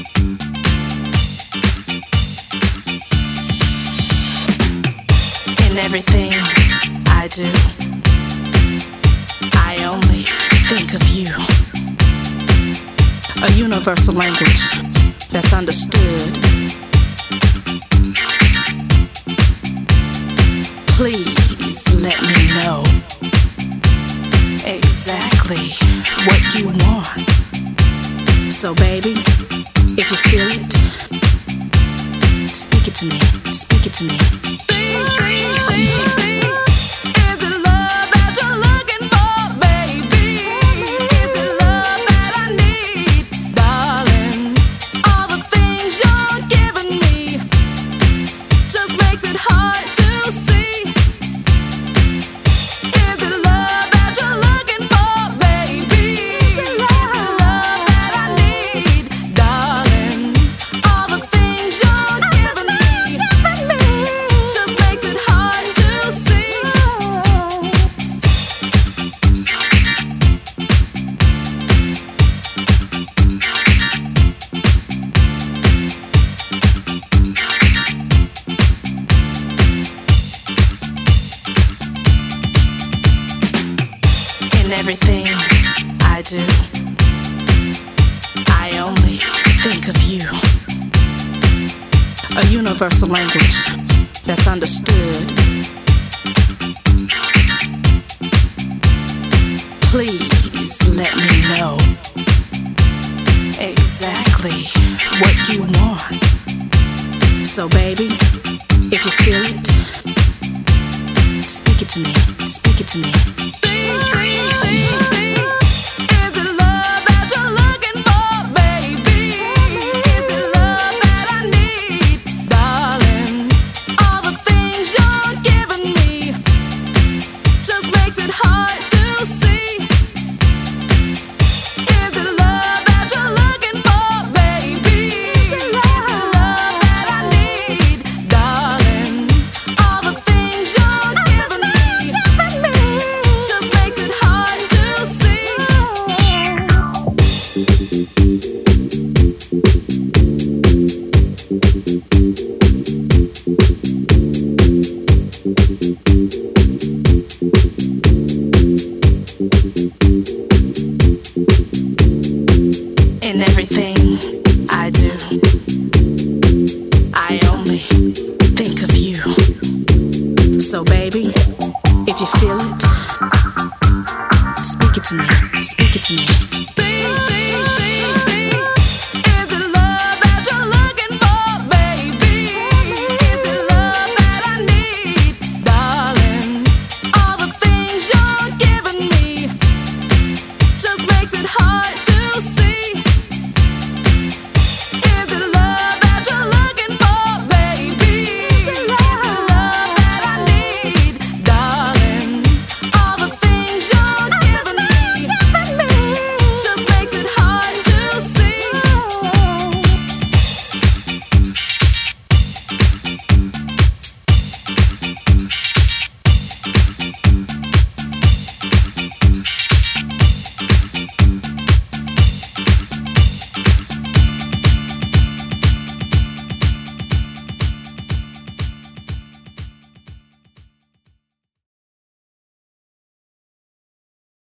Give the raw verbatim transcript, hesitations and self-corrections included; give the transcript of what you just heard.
In everything I do, I only think of you. A universal language that's understood. Please let me know exactly what you want. So baby, if you feel it, speak it to me, speak it to me. In everything I do, I only think of you. A universal language that's understood. Please let me know exactly what you want. So baby, if you feel it, speak it to me, speak it to me. In everything I do, I only think of you. So baby, if you feel it,